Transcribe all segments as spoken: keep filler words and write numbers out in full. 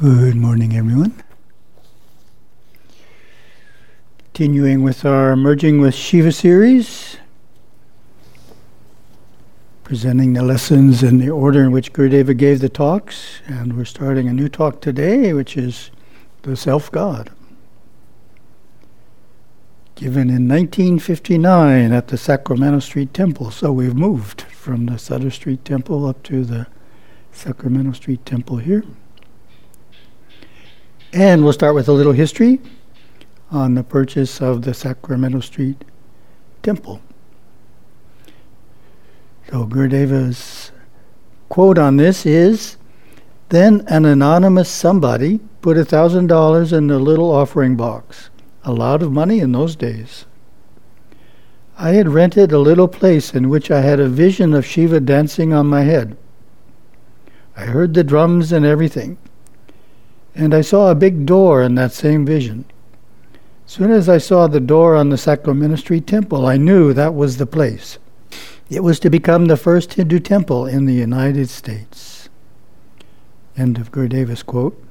Good morning, everyone. Continuing with our Merging with Shiva series, presenting the lessons in the order in which Gurudeva gave the talks, and we're starting a new talk today, which is the Self-God, given in nineteen fifty-nine at the Sacramento Street Temple. So we've moved from the Sutter Street Temple up to the Sacramento Street Temple here. And we'll start with a little history on the purchase of the Sacramento Street Temple. So Gurudeva's quote on this is, "Then an anonymous somebody put a thousand dollars in the little offering box, a lot of money in those days. I had rented a little place in which I had a vision of Shiva dancing on my head. I heard the drums and everything. And I saw a big door in that same vision. As soon as I saw the door on the Sacramento Street Temple, I knew that was the place. It was to become the first Hindu temple in the United States." End of Gurudeva's quote.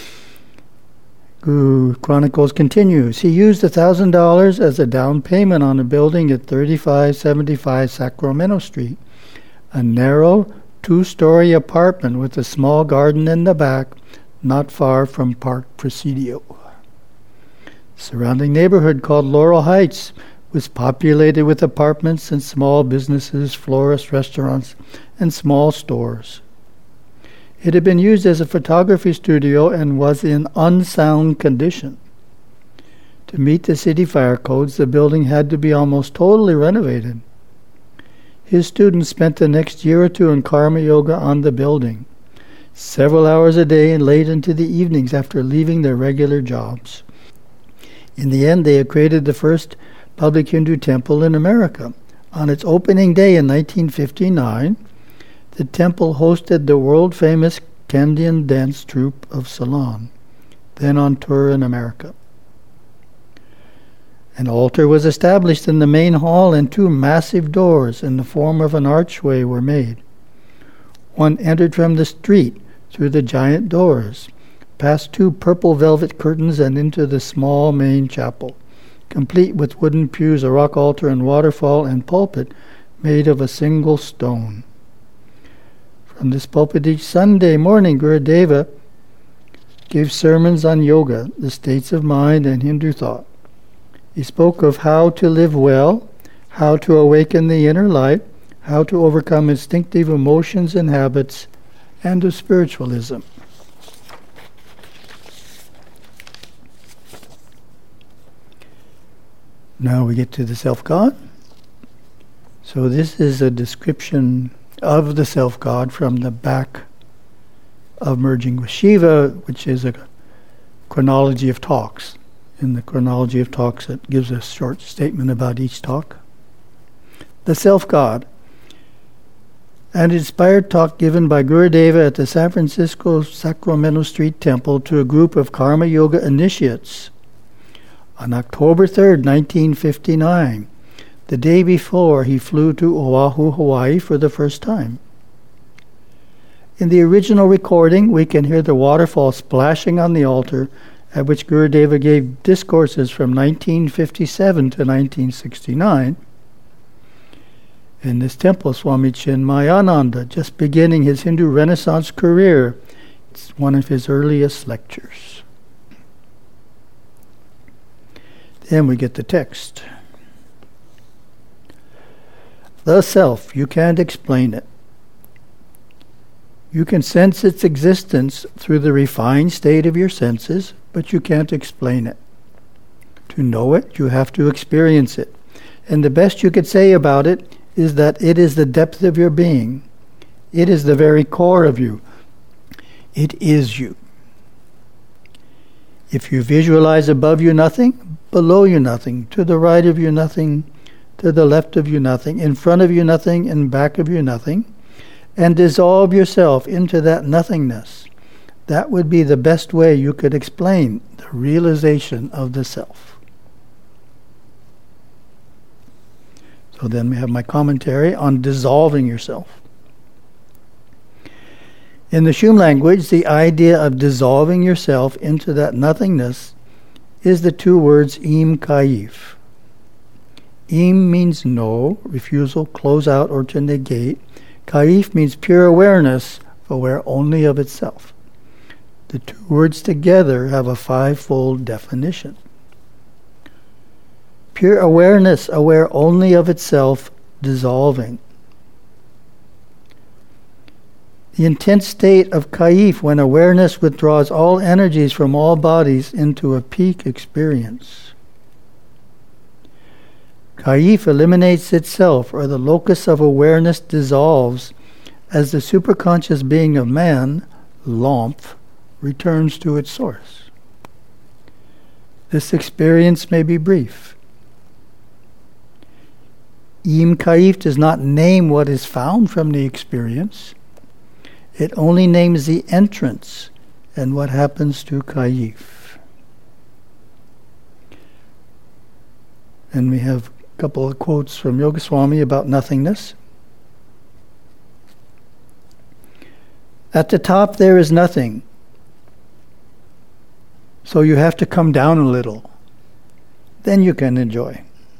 Guru Chronicles continues, "He used a thousand dollars as a down payment on a building at thirty-five seventy-five Sacramento Street, a narrow two-story apartment with a small garden in the back, not far from Park Presidio. The surrounding neighborhood, called Laurel Heights, was populated with apartments and small businesses, florists, restaurants, and small stores. It had been used as a photography studio and was in unsound condition. To meet the city fire codes, the building had to be almost totally renovated. His students spent the next year or two in karma yoga on the building, several hours a day and late into the evenings after leaving their regular jobs. In the end, they had created the first public Hindu temple in America. On its opening day in nineteen fifty-nine, the temple hosted the world-famous Kandyan dance troupe of Ceylon, then on tour in America. An altar was established in the main hall, and two massive doors in the form of an archway were made. One entered from the street through the giant doors, past two purple velvet curtains, and into the small main chapel, complete with wooden pews, a rock altar, and waterfall and pulpit made of a single stone. From this pulpit each Sunday morning, Gurudeva gave sermons on yoga, the states of mind, and Hindu thought. He spoke of how to live well, how to awaken the inner light, how to overcome instinctive emotions and habits, and of spiritualism. Now we get to the Self-God. So this is a description of the Self-God from the back of Merging with Shiva, which is a chronology of talks. In the chronology of talks, it gives a short statement about each talk. The Self-God. An inspired talk given by Gurudeva at the San Francisco Sacramento Street Temple to a group of Karma Yoga initiates on October third, nineteen fifty-nine, the day before he flew to Oahu, Hawaii for the first time. In the original recording, we can hear the waterfall splashing on the altar at which Gurudeva gave discourses from nineteen fifty-seven to nineteen sixty-nine. In this temple, Swami Chinmayananda, just beginning his Hindu Renaissance career, it's one of his earliest lectures. Then we get the text. The self, you can't explain it. You can sense its existence through the refined state of your senses, but you can't explain it. To know it, you have to experience it. And the best you could say about it is that it is the depth of your being. It is the very core of you. It is you. If you visualize above you nothing, below you nothing, to the right of you nothing, to the left of you nothing, in front of you nothing, in back of you nothing, and dissolve yourself into that nothingness, that would be the best way you could explain the realization of the self. So then we have my commentary on dissolving yourself. In the Shum language, the idea of dissolving yourself into that nothingness is the two words im kaif. Im means no, refusal, close out, or to negate. Kaif means pure awareness, aware only of itself. The two words together have a five-fold definition. Pure awareness, aware only of itself, dissolving. The intense state of kaif, when awareness withdraws all energies from all bodies into a peak experience. Kaif eliminates itself, or the locus of awareness dissolves, as the superconscious being of man, Lomph, returns to its source. This experience may be brief. Im kaif does not name what is found from the experience. It only names the entrance and what happens to kaif. And we have a couple of quotes from Yogaswami about nothingness. At the top there is nothing, so you have to come down a little. Then you can enjoy.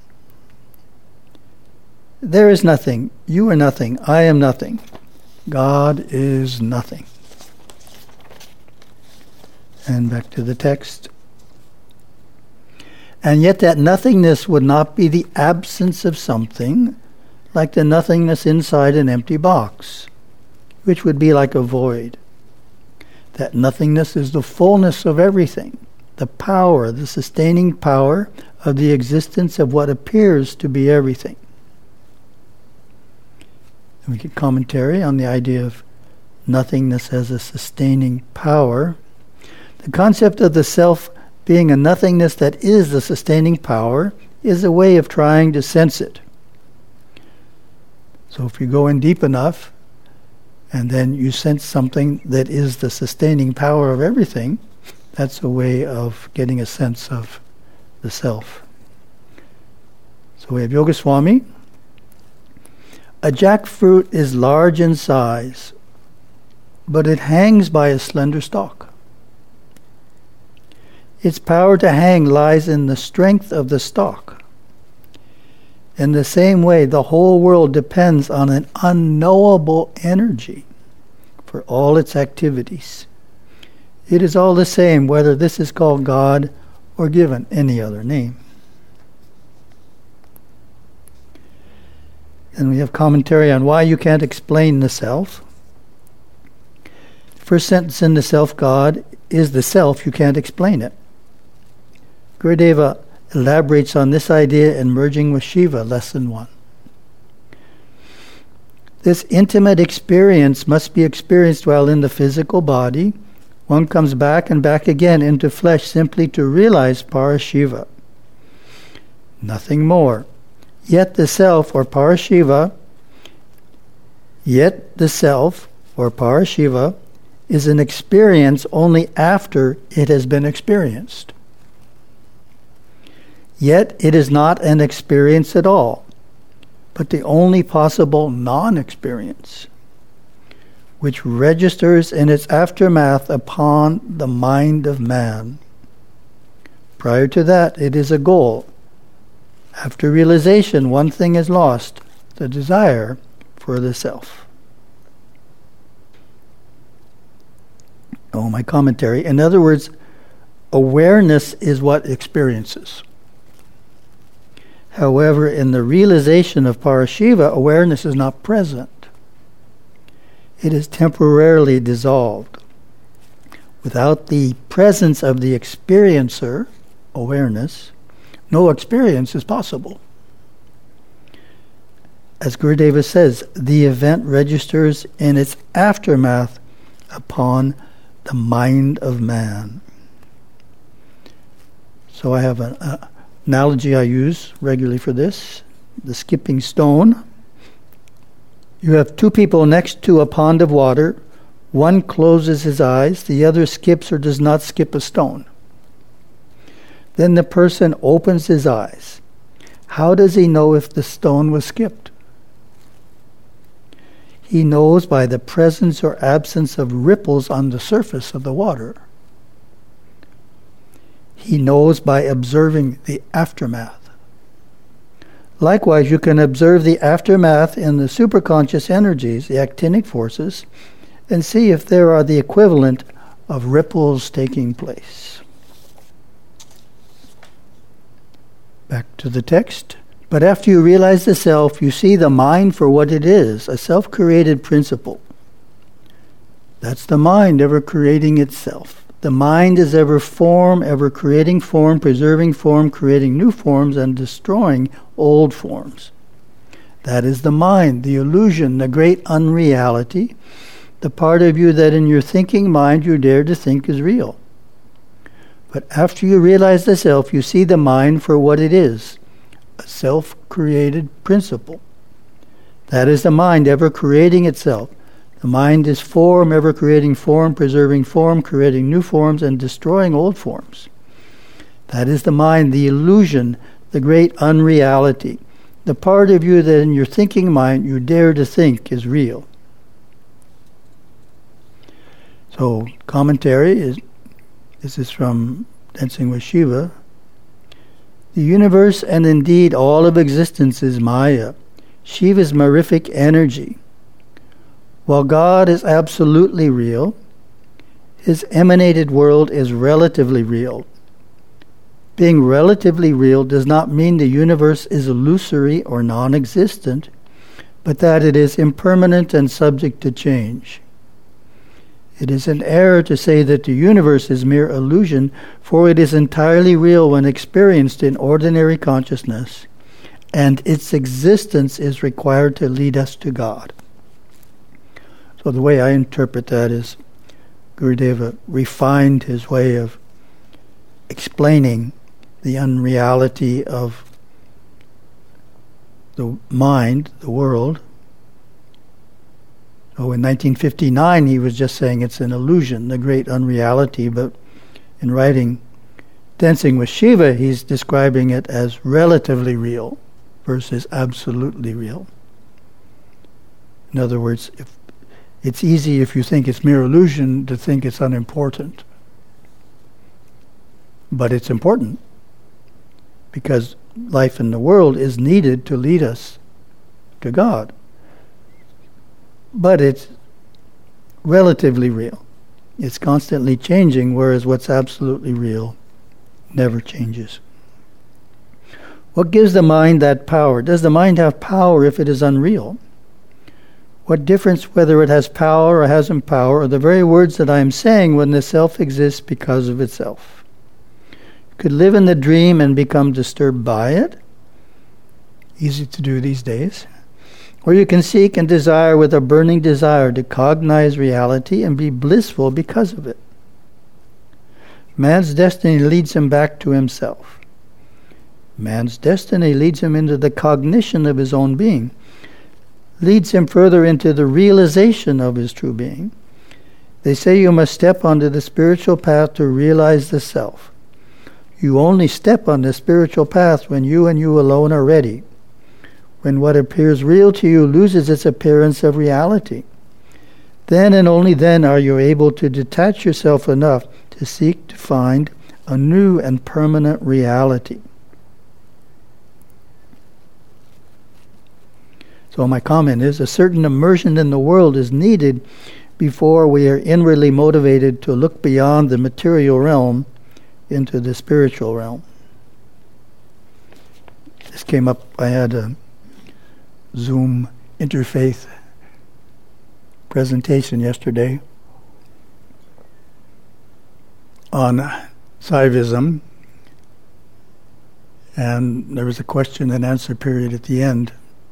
There is nothing. You are nothing. I am nothing. God is nothing. And back to the text. And yet that nothingness would not be the absence of something, like the nothingness inside an empty box, which would be like a void. That nothingness is the fullness of everything, the power, the sustaining power of the existence of what appears to be everything. And we get commentary on the idea of nothingness as a sustaining power. The concept of the self being a nothingness that is the sustaining power is a way of trying to sense it. So if you go in deep enough, and then you sense something that is the sustaining power of everything, that's a way of getting a sense of the self. So we have Yogaswami. A jackfruit is large in size, but it hangs by a slender stalk. Its power to hang lies in the strength of the stalk. In the same way, the whole world depends on an unknowable energy for all its activities. It is all the same whether this is called God or given any other name. And we have commentary on why you can't explain the self. First sentence in the self-God is the self, you can't explain it. Gurudeva elaborates on this idea in Merging with Shiva, lesson one. This intimate experience must be experienced while in the physical body. One comes back and back again into flesh simply to realize Parashiva. Nothing more. Yet the self, or Parashiva, yet the self, or Parashiva, is an experience only after it has been experienced. Yet it is not an experience at all, but the only possible non-experience, which registers in its aftermath upon the mind of man. Prior to that, it is a goal. After realization, one thing is lost, the desire for the self. Oh, my commentary. In other words, awareness is what experiences. However, in the realization of Parashiva, awareness is not present. It is temporarily dissolved. Without the presence of the experiencer, awareness, no experience is possible. As Gurudeva says, the event registers in its aftermath upon the mind of man. So I have an uh, analogy I use regularly for this, the skipping stone. You have two people next to a pond of water. One closes his eyes, the other skips or does not skip a stone. Then the person opens his eyes. How does he know if the stone was skipped? He knows by the presence or absence of ripples on the surface of the water. He knows by observing the aftermath. Likewise, you can observe the aftermath in the superconscious energies, the actinic forces, and see if there are the equivalent of ripples taking place. Back to the text. But after you realize the self, you see the mind for what it is, a self-created principle. That's the mind ever creating itself. The mind is ever form, ever creating form, preserving form, creating new forms, and destroying old forms. That is the mind, the illusion, the great unreality, the part of you that in your thinking mind you dare to think is real. But after you realize the self, you see the mind for what it is, a self-created principle. That is the mind ever creating itself. The mind is form, ever creating form, preserving form, creating new forms, and destroying old forms. That is the mind, the illusion, the great unreality, the part of you that in your thinking mind you dare to think is real. So, commentary is, this is from Dancing with Shiva. The universe and indeed all of existence is Maya, Shiva's mirific energy. While God is absolutely real, his emanated world is relatively real. Being relatively real does not mean the universe is illusory or non-existent, but that it is impermanent and subject to change. It is an error to say that the universe is mere illusion, for it is entirely real when experienced in ordinary consciousness, and its existence is required to lead us to God. So the way I interpret that is Gurudeva refined his way of explaining the unreality of the mind, the world. So in nineteen fifty-nine, he was just saying it's an illusion, the great unreality, but in writing Dancing with Shiva, he's describing it as relatively real versus absolutely real. In other words, if it's easy if you think it's mere illusion to think it's unimportant. But it's important because life in the world is needed to lead us to God. But it's relatively real. It's constantly changing, whereas what's absolutely real never changes. What gives the mind that power? Does the mind have power if it is unreal? What difference whether it has power or hasn't power are the very words that I am saying when the self exists because of itself. You could live in the dream and become disturbed by it. Easy to do these days. Or you can seek and desire with a burning desire to cognize reality and be blissful because of it. Man's destiny leads him back to himself. Man's destiny leads him into the cognition of his own being, leads him further into the realization of his true being. They say you must step onto the spiritual path to realize the self. You only step on the spiritual path when you and you alone are ready, when what appears real to you loses its appearance of reality. Then and only then are you able to detach yourself enough to seek to find a new and permanent reality. So my comment is, a certain immersion in the world is needed before we are inwardly motivated to look beyond the material realm into the spiritual realm. This came up, I had a Zoom interfaith presentation yesterday on Saivism, and there was a question and answer period at the end.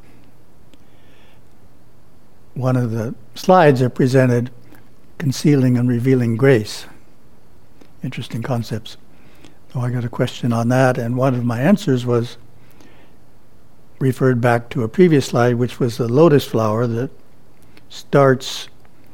One of the slides are presented concealing and revealing grace. Interesting concepts. So I got a question on that, and one of my answers was referred back to a previous slide, which was the lotus flower that starts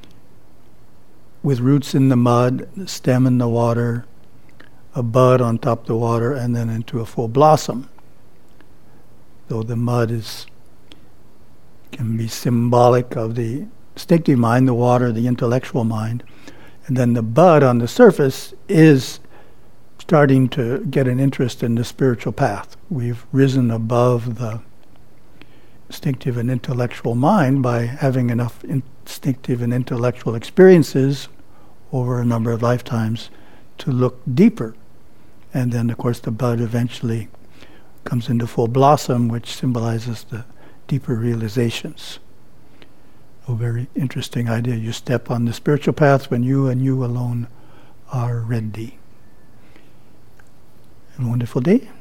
with roots in the mud, the stem in the water, a bud on top of the water, and then into a full blossom. Though the mud is can be symbolic of the instinctive mind, the water, the intellectual mind. And then the bud on the surface is starting to get an interest in the spiritual path. We've risen above the instinctive and intellectual mind by having enough instinctive and intellectual experiences over a number of lifetimes to look deeper. And then, of course, the bud eventually comes into full blossom, which symbolizes the deeper realizations. A very interesting idea. You step on the spiritual path when you and you alone are ready. Have a wonderful day.